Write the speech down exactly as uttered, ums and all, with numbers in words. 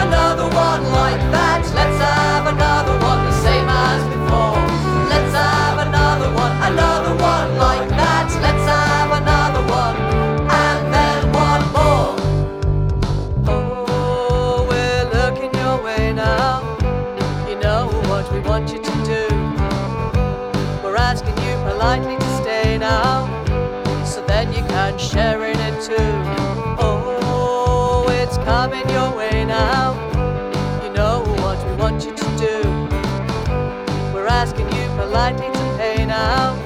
another one like that. Let's have another one the same as before. Let's have another one, another one like that. Let's have another one, and then one more. Oh, we're looking your way now. You know what we want you to do. We're asking you politely to stay now, so then you can share in it too. Oh, it's coming your way now. You know what we want you to do. We're asking you politely to pay now,